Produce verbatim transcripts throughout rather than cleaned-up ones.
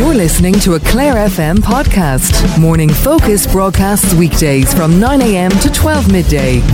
You're listening to a Clare F M podcast. Morning Focus broadcasts weekdays from nine a.m. to twelve midday.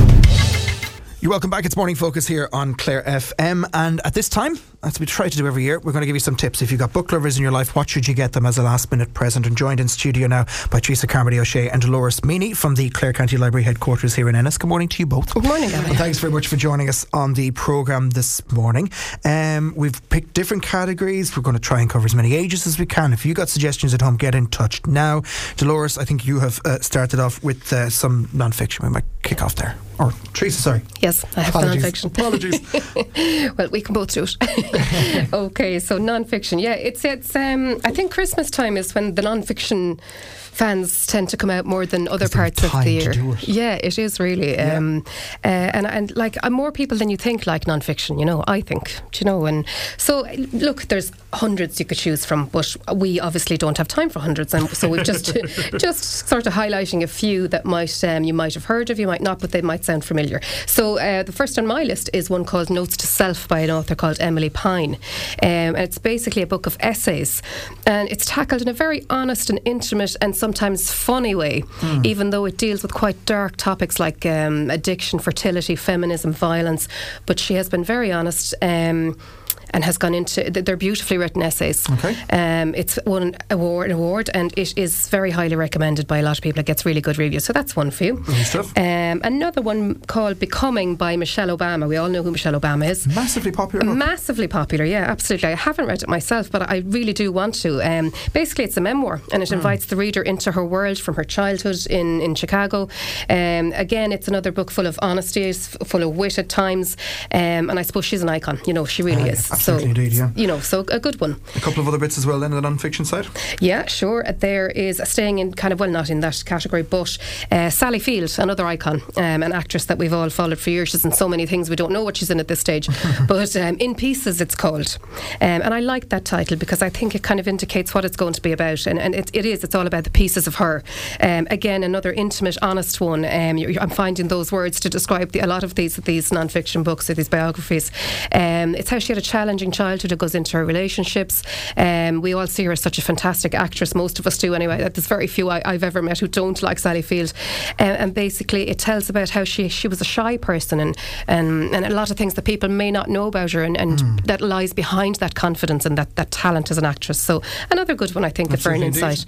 You're welcome back. It's Morning Focus here on Clare F M, and at this time, as we try to do every year, we're going to give you some tips. If you've got book lovers in your life, what should you get them as a last minute present? And joined in studio now by Teresa Carmody O'Shea and Dolores Meany from the Clare County Library headquarters here in Ennis. Good morning to you both. Good morning, Gavin. And thanks very much for joining us on the programme this morning. Um, we've picked different categories. We're going to try and cover as many ages as we can. If you got suggestions at home, get in touch now. Dolores, I think you have uh, started off with uh, some non-fiction. We might kick off there. Or Teresa, sorry. Yes, I have Apologies. non-fiction. Apologies. Well, we can both do it. Okay, so non-fiction. Yeah, it's it's. Um, I think Christmas time is when the non-fiction fans tend to come out more than other parts of the year. Do it. Yeah, it is really. Yeah. Um, uh, and and like uh, more people than you think like non-fiction. You know, I think. Do you know? And so look, there's hundreds you could choose from, but we obviously don't have time for hundreds, and so we've just just sort of highlighting a few that might um, you might have heard of, you might not, but they might sound familiar. So uh, the first on my list is one called Notes to Self by an author called Emily Pine, um, and it's basically a book of essays, and it's tackled in a very honest and intimate and sometimes funny way, mm. even though it deals with quite dark topics like um, addiction, fertility, feminism, violence. But she has been very honest. Um, and has gone into, they're beautifully written essays. Okay. Um, it's won an award, an award, and it is very highly recommended by a lot of people. It gets really good reviews, so that's one for you. Good stuff. Um, another one called Becoming by Michelle Obama. We all know who Michelle Obama is. Massively popular book. Massively popular, yeah, absolutely. I haven't read it myself, but I really do want to. Um, basically, it's a memoir, and it mm. invites the reader into her world from her childhood in, in Chicago. Um, again, it's another book full of honesty, it's full of wit at times, um, and I suppose she's an icon. You know, she really uh, is. Absolutely, so, indeed, yeah. You know, so a good one. A couple of other bits as well then on the non-fiction side? Yeah, sure. There is, staying in kind of, well, not in that category, but uh, Sally Field, another icon, um, an actress that we've all followed for years. She's in so many things, we don't know what she's in at this stage. But um, In Pieces, it's called. Um, and I like that title because I think it kind of indicates what it's going to be about. And, and it, it is, it's all about the pieces of her. Um, again, another intimate, honest one. Um, I'm finding those words to describe the, a lot of these these non-fiction books or these biographies. Um, it's how she had a challenging childhood. It goes into her relationships. Um, we all see her as such a fantastic actress. Most of us do anyway. There's very few I, I've ever met who don't like Sally Field. Uh, and basically it tells about how she she was a shy person and and, and a lot of things that people may not know about her, and, and mm. that lies behind that confidence and that, that talent as an actress. So another good one, I think, for an insight.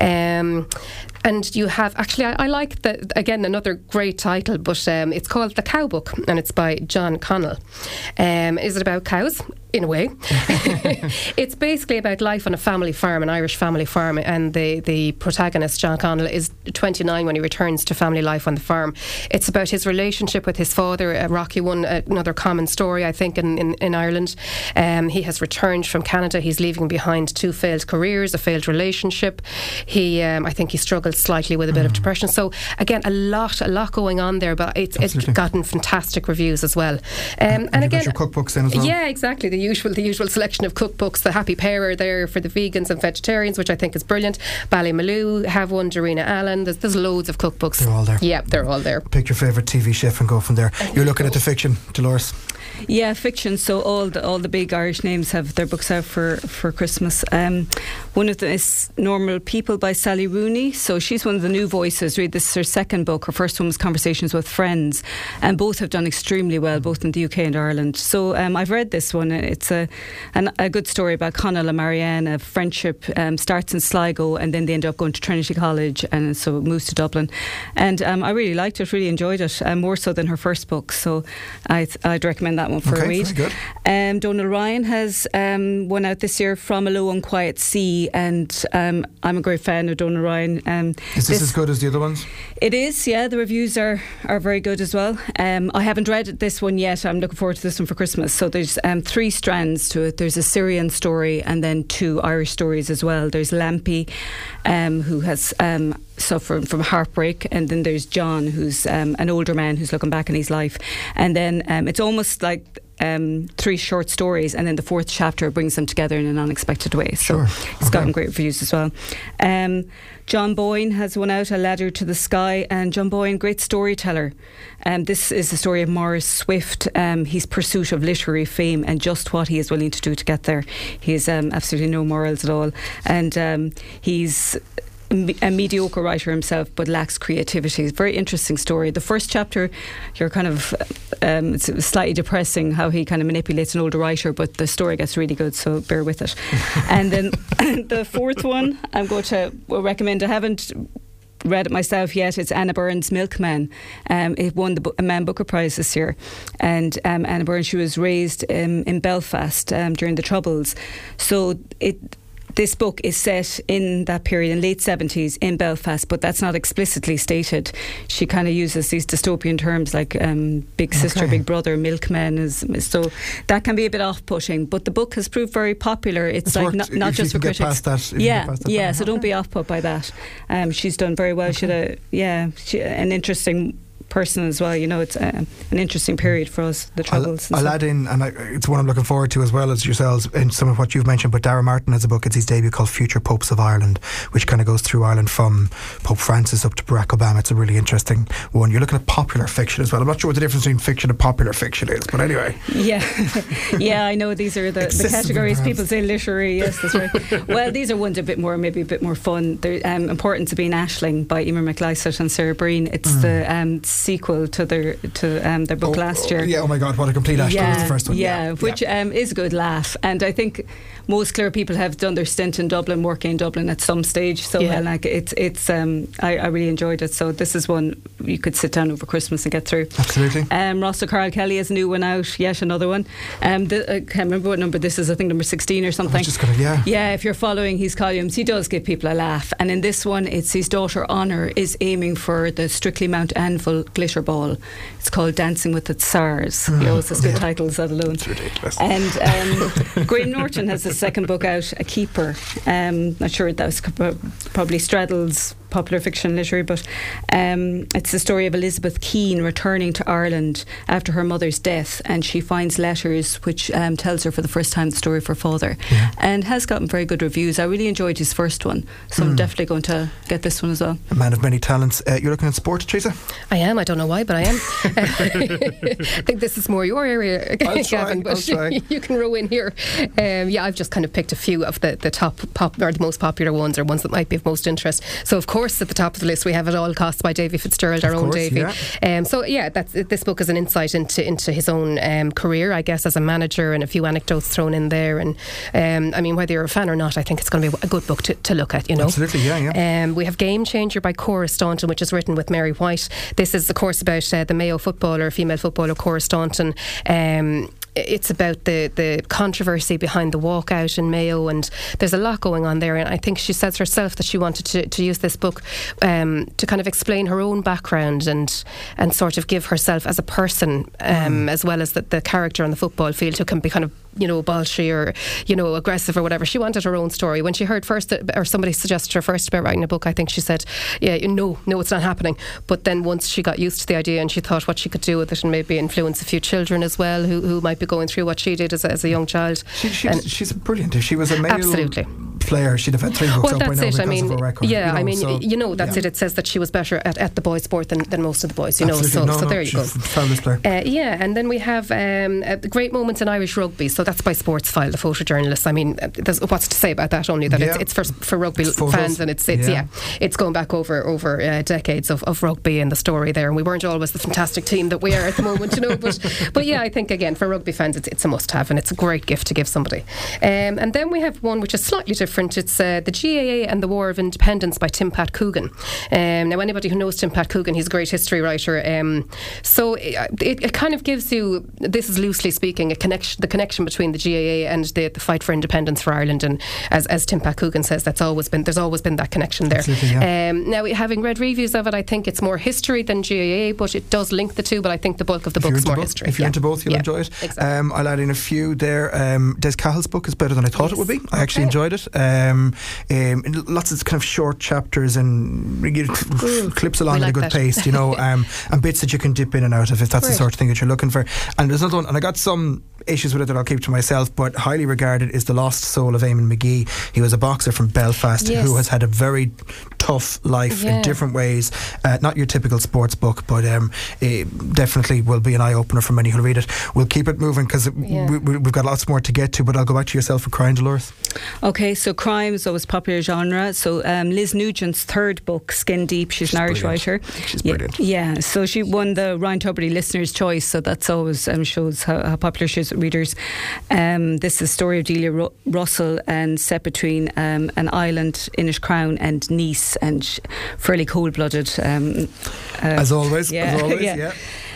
Um, and you have, actually I, I like the, again, another great title, but um, it's called The Cow Book, and it's by John Connell. Um, is it about cows? In a way. It's basically about life on a family farm, an Irish family farm, and the, the protagonist, John Connell, is twenty-nine when he returns to family life on the farm. It's about his relationship with his father, a rocky one, another common story, I think, in, in, in Ireland. Um, he has returned from Canada. He's leaving behind two failed careers, a failed relationship. He, um, I think he struggled slightly with a bit mm. of depression. So, again, a lot, a lot going on there, but it's, it's gotten fantastic reviews as well. Um, and, and again, your cookbooks then as well? Yeah, exactly. The usual the usual selection of cookbooks. The Happy Pair are there for the vegans and vegetarians, which I think is brilliant. Ballymaloe have one, Dorina Allen. There's, there's loads of cookbooks. They're all there. Yeah, they're all there. Pick your favourite T V chef and go from there. You're looking at the fiction, Dolores. Yeah, fiction. So all the all the big Irish names have their books out for, for Christmas. Um, one of them is Normal People by Sally Rooney. So she's one of the new voices. Really, this is her second book. Her first one was Conversations with Friends, and both have done extremely well, both in the U K and Ireland. So um, I've read this one. It's a an, a good story about Connell and Marianne. A friendship um, starts in Sligo, and then they end up going to Trinity College, and so moves to Dublin. And um, I really liked it, really enjoyed it, um, more so than her first book. So I'd, I'd recommend that one for okay, a read. Very good. Um, Donal Ryan has um, one out this year, From a Low and Quiet Sea, and um, I'm a great fan of Donal Ryan. Um, is this, this as good as the other ones? It is, yeah. The reviews are, are very good as well. Um, I haven't read this one yet. I'm looking forward to this one for Christmas. So there's um, three strands to it. There's a Syrian story and then two Irish stories as well. There's Lampy, um, who has um, suffering from heartbreak, and then there's John, who's um, an older man who's looking back in his life, and then um, it's almost like Um, three short stories, and then the fourth chapter brings them together in an unexpected way. So sure. it's okay. gotten great reviews as well. Um, John Boyne has one out, A Ladder to the Sky, and John Boyne, great storyteller. Um, this is the story of Maurice Swift, um, his pursuit of literary fame and just what he is willing to do to get there. He has um, absolutely no morals at all, and um, he's a mediocre writer himself, but lacks creativity. It's a very interesting story. The first chapter, you're kind of um, it's slightly depressing how he kind of manipulates an older writer, but the story gets really good, so bear with it. And then the fourth one I'm going to recommend. I haven't read it myself yet. It's Anna Byrne's Milkman. Um, it won the a Man Booker Prize this year, and um, Anna Byrne, she was raised um, in Belfast um, during the Troubles, so it this book is set in that period, in late seventies, in Belfast, but that's not explicitly stated. She kind of uses these dystopian terms like um, big sister, okay. big brother, milkman. Is, so that can be a bit off-putting, but the book has proved very popular. It's, it's like not, not just for critics. That, yeah, that yeah. point. So okay. don't be off-put by that. Um, she's done very well. Okay. She had a, yeah, she, an interesting person as well. You know, it's uh, an interesting period for us, the Troubles. I'll, I'll add in, and I, it's one I'm looking forward to as well as yourselves, in some of what you've mentioned, but Dara Martin has a book, it's his debut, called Future Popes of Ireland, which kind of goes through Ireland from Pope Francis up to Barack Obama. It's a really interesting one. You're looking at popular fiction as well. I'm not sure what the difference between fiction and popular fiction is, but anyway. Yeah, yeah, I know these are the, the categories. People say literary, yes, that's right. Well, these are ones a bit more, maybe a bit more fun. They're um, Important to Be an Aisling by Emer McLysaght and Sarah Breen. It's mm. the um, sequel to their to um, their book oh, last year. Oh, yeah, oh my God, what a complete Aisling yeah, was the first one. Yeah, yeah. which yeah. Um, is a good laugh. And I think most Clare people have done their stint in Dublin, working in Dublin at some stage. So yeah. uh, like it's it's um, I, I really enjoyed it. So this is one you could sit down over Christmas and get through. Absolutely. Um, Ross O'Carroll Kelly has a new one out, yet another one. Um, the, I can't remember what number this is. I think number sixteen or something. Just gonna, yeah. Yeah, if you're following his columns, he does give people a laugh. And in this one, it's his daughter Honor is aiming for the Strictly Mount Anvil glitter ball. It's called Dancing with the Tsars. Mm. He always has good titles, that alone. It's ridiculous. And um, Graham Norton has a second book out, A Keeper. Um, not sure that was probably straddles popular fiction literary, but um, it's the story of Elizabeth Keane returning to Ireland after her mother's death, and she finds letters which um, tells her for the first time the story of her father, yeah. and has gotten very good reviews. I really enjoyed his first one, so mm. I'm definitely going to get this one as well. A man of many talents. Uh, you're looking at sport, Teresa? I am. I don't know why, but I am. I think this is more your area, I'll Gavin, try, but I'll try. you can row in here. Um, yeah, I've just kind of picked a few of the, the top pop or the most popular ones, or ones that might be of most interest. So of course at the top of the list we have At All Costs by Davy Fitzgerald, our of own course, Davy. Yeah. Um, so yeah, that's, this book is an insight into into his own um, career, I guess, as a manager, and a few anecdotes thrown in there. And um, I mean, whether you're a fan or not, I think it's going to be a good book to, to look at. You know, absolutely, yeah, yeah. Um, we have Game Changer by Cora Staunton, which is written with Mary White. This is, of course, about uh, the Mayo footballer, female footballer Cora Staunton. Um, It's about the, the controversy behind the walkout in Mayo, and there's a lot going on there. And I think she says herself that she wanted to, to use this book um, to kind of explain her own background and and sort of give herself as a person, um, mm. as well as the, the character on the football field, who can be kind of, you know, bolshy or, you know, aggressive or whatever. She wanted her own story. When she heard first, that, or somebody suggested her first about writing a book, I think she said, yeah, no, no, it's not happening. But then once she got used to the idea and she thought what she could do with it, and maybe influence a few children as well who, who might be going through what she did as a, as a young child. She, she's, she's brilliant. If she was a male absolutely. player, she'd have had three books well, out by now it. because I mean, of her record. yeah, you know, I mean, so, you know, that's yeah. it. It says that she was better at, at the boys' sport than, than most of the boys, you absolutely. know. So, no, so no, there you go. Fabulous player. Uh, yeah, and then we have um, uh, Great Moments in Irish Rugby. So that's by Sports File, the photojournalist. I mean, uh, there's what's to say about that? Only that yeah. it's, it's for for rugby it's fans, and it's it's yeah, yeah it's going back over over uh, decades of, of rugby and the story there. And we weren't always the fantastic team that we are at the moment, you know. But but yeah, I think again for rugby fans, it's it's a must-have, and it's a great gift to give somebody. Um, and then we have one which is slightly different. It's uh, the G A A and the War of Independence by Tim Pat Coogan. Um, now, anybody who knows Tim Pat Coogan, he's a great history writer. Um, so it, it, it kind of gives you, this is loosely speaking, a connection, the connection between the G A A and the, the fight for independence for Ireland. And as, as Tim Pat Coogan says, that's always been there's always been that connection there. Yeah. Um, now, having read reviews of it, I think it's more history than G A A, but it does link the two. But I think the bulk of the book is more both, history. If you're yeah. into both, you'll yeah. enjoy it. Exactly. Um, I'll add in a few there. Um, Des Cahill's book is better than I thought yes. it would be. I okay. actually enjoyed it. Um, um, um, lots of kind of short chapters and mm. clips along like at a good that. pace, you know, um, and bits that you can dip in and out of if that's Great. the sort of thing that you're looking for. And there's another one, and I got some issues with it that I'll keep to myself, but highly regarded is The Lost Soul of Eamon McGee. He was a boxer from Belfast Yes. who has had a very tough life Yeah. in different ways. Uh, not your typical sports book, but um, it definitely will be an eye-opener for many who'll read it. We'll keep it moving because Yeah. we, we, we've got lots more to get to, but I'll go back to yourself for crime, Dolores. Okay, so crime is always popular genre. So um, Liz Nugent's third book, Skin Deep, she's, She's an Irish brilliant. writer. She's yeah, brilliant. Yeah, so she won the Ryan Tubridy Listener's Choice, so that's always um, shows how, how popular she is with readers. Um, this is the story of Delia Ru- Russell and set between um, an island, Inniscrown, and Nice, and sh- fairly cold-blooded. Um, uh, As always, yeah, as always, yeah. yeah.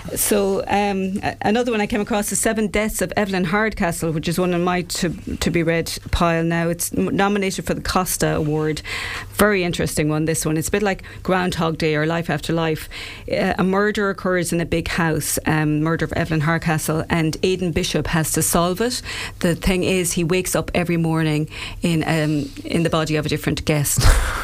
So um, a- another one I came across is Seven Deaths of Evelyn Hardcastle, which is one on my to to be read pile now. It's m- nominated for the Costa Award. Very interesting one, this one. It's a bit like Groundhog Day or Life After Life. Uh, a murder occurs in a big house, um, murder of Evelyn Hardcastle, and Aidan Bishop has to solve it. The thing is, he wakes up every morning in um, in the body of a different guest.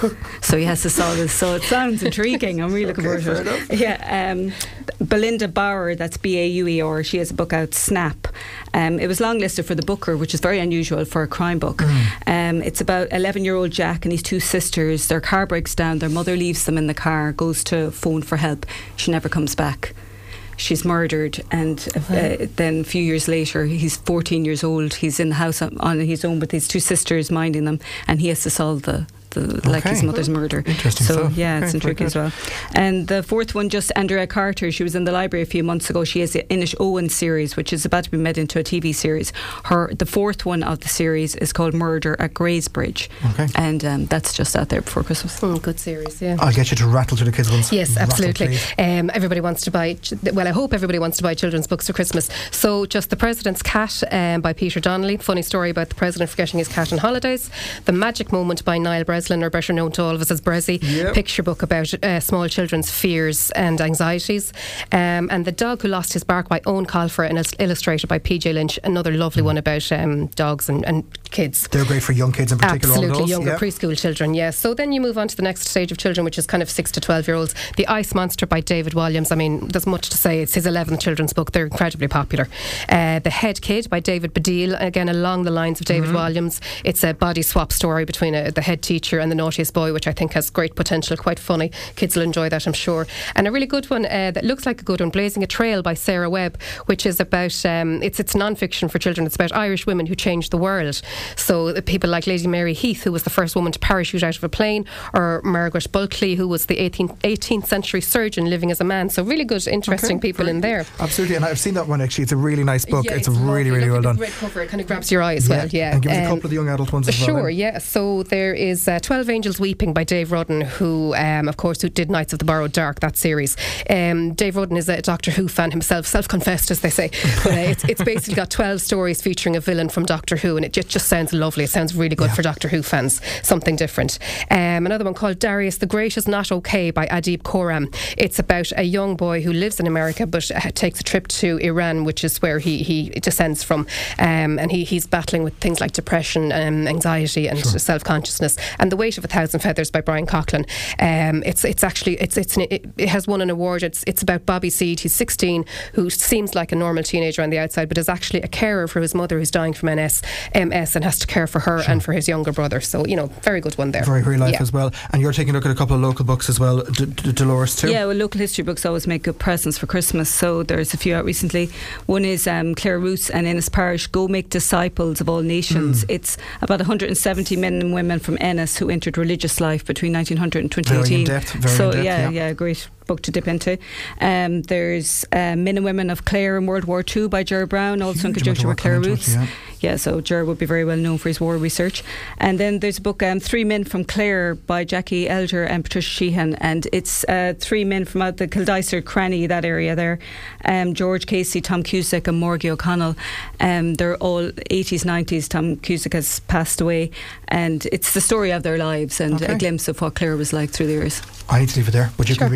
So he has to solve this. So it sounds intriguing. I'm really looking Okay, forward to fair it. Yeah, um, Belinda Bauer, that's B A U E R, she has a book out, Snap. Um, it was longlisted for the Booker, which is very unusual for a crime book. Mm. Um, it's about eleven-year-old Jack and his two sisters. Their car breaks down, their mother leaves them in the car, goes to phone for help. She never comes back. She's murdered, and uh, then a few years later, he's fourteen years old. He's in the house on, on his own with his two sisters minding them, and he has to solve the The, like Okay. his mother's murder. Interesting So stuff. yeah, Okay, it's intriguing as very well. And the fourth one, just Andrea Carter. She was in the library a few months ago. She has the Inish Owen series, which is about to be made into a T V series. Her the fourth one of the series is called Murder at Graysbridge, Okay. and um, that's just out there before Christmas. Mm, good series, yeah. I'll get you to rattle through the kids' ones. Yes, Rattle, absolutely. please. Um, everybody wants to buy, ch- well, I hope everybody wants to buy children's books for Christmas. So, just The President's Cat um, by Peter Donnelly. Funny story about the President forgetting his cat on holidays. The Magic Moment by Niall Breslin, or better known to all of us as Brezzy. Yep. Picture book about uh, small children's fears and anxieties. Um, and The Dog Who Lost His Bark by Owen Colfer, and it's illustrated by P J Lynch. Another lovely one about um, dogs and, and kids. They're great for young kids in particular. all Absolutely, those. younger Yep. preschool children, yes. So then you move on to the next stage of children, which is kind of six to twelve year olds. The Ice Monster by David Walliams. I mean, there's much to say. It's his eleventh children's book. They're incredibly popular. Uh, the Head Kid by David Baddiel, again along the lines of David Mm-hmm. Walliams. It's a body swap story between a, the head teacher and the naughtiest boy, which I think has great potential, quite funny. Kids will enjoy that, I'm sure. And a really good one uh, that looks like a good one, Blazing a Trail by Sarah Webb, which is about, um, it's it's non-fiction for children. It's about Irish women who changed the world. So uh, people like Lady Mary Heath, who was the first woman to parachute out of a plane, or Margaret Bulkley, who was the eighteenth, eighteenth century surgeon living as a man. So really good, interesting Okay, people very in there. Absolutely, and I've seen that one actually. It's a really nice book. Yeah, it's, really, lovely. really Look well at done. the red cover, it kind of grabs your eye as well. Yeah, And give us a Um, couple of the young adult ones as well. Sure, then. yeah. So there is uh, twelve Angels Weeping by Dave Rudden, who, um, of course, who did Knights of the Borrowed Dark, that series. Um, Dave Rudden is a Doctor Who fan himself, self-confessed, as they say. But uh, it's, it's basically got twelve stories featuring a villain from Doctor Who, and it just, just sounds lovely. It sounds really good Yeah. for Doctor Who fans. Something different. Um, another one called Darius the Great is Not Okay by Adib Khorram. It's about a young boy who lives in America but uh, takes a trip to Iran, which is where he, he descends from. Um, and he, he's battling with things like depression and anxiety and Sure. self-consciousness. And The Weight of a Thousand Feathers by Brian Coughlin. Um, it's it's actually it's it's an, it, it has won an award. It's it's about Bobby Seed. He's sixteen, who seems like a normal teenager on the outside, but is actually a carer for his mother who's dying from M S, M S, and has to care for her Sure. and for his younger brother. So you know, very good one there. Very, very life Yeah. as well. And you're taking a look at a couple of local books as well, D- D- Dolores too. Yeah, well, local history books always make good presents for Christmas. So there's a few out recently. One is um, Claire Roots and Ennis Parish, Go Make Disciples of All Nations. Mm. It's about one hundred seventy men and women from Ennis who entered religious life between nineteen hundred and twenty eighteen. Very in-depth, very so in-depth, yeah, yeah. yeah, great book to dip into. Um, there's uh, Men and Women of Clare in World War Two by Ger Brown, also in Huge amount of conjunction with work Claire gone into Roots. it, yeah. Yeah, so Ger would be very well known for his war research. And then there's a book, um, Three Men from Clare by Jackie Elder and Patricia Sheehan. And it's uh, three men from out the Kildysart, Cranny, that area there. Um, George Casey, Tom Cusack and Morgie O'Connell. Um, they're all eighties, nineties. Tom Cusack has passed away. And it's the story of their lives and Okay. a glimpse of what Clare was like through the years. I need to leave it there, but you Sure. can be ten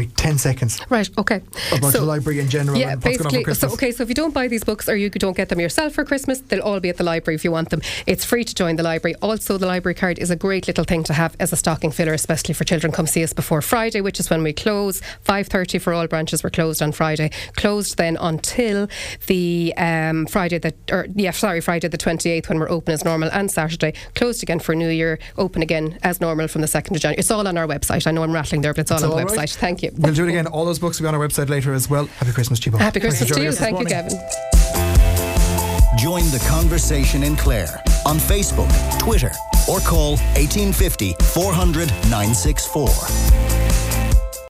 seconds. Right, okay. About so, the library in general. Yeah, and what's going on for basically. Christmas. So, okay, so if you don't buy these books or you don't get them yourself for Christmas, they'll all be at the library if you want them. It's free to join the library. Also, the library card is a great little thing to have as a stocking filler, especially for children. Come see us before Friday, which is when we close. five thirty for all branches. We're closed on Friday. Closed then until the um, Friday, the, or yeah, sorry, Friday the twenty-eighth when we're open as normal, and Saturday closed again for New Year, open again as normal from the second of January. It's all on our website. I know I'm rattling there, but it's all It's on all the right. website. Thank you. We'll do it again. All those books will be on our website later as well. Happy Christmas to you both. Happy Christmas Thanks for to you. joining us this Thank you, morning. Kevin. Join the conversation in Clare on Facebook, Twitter, or call eighteen fifty, four hundred, nine six four.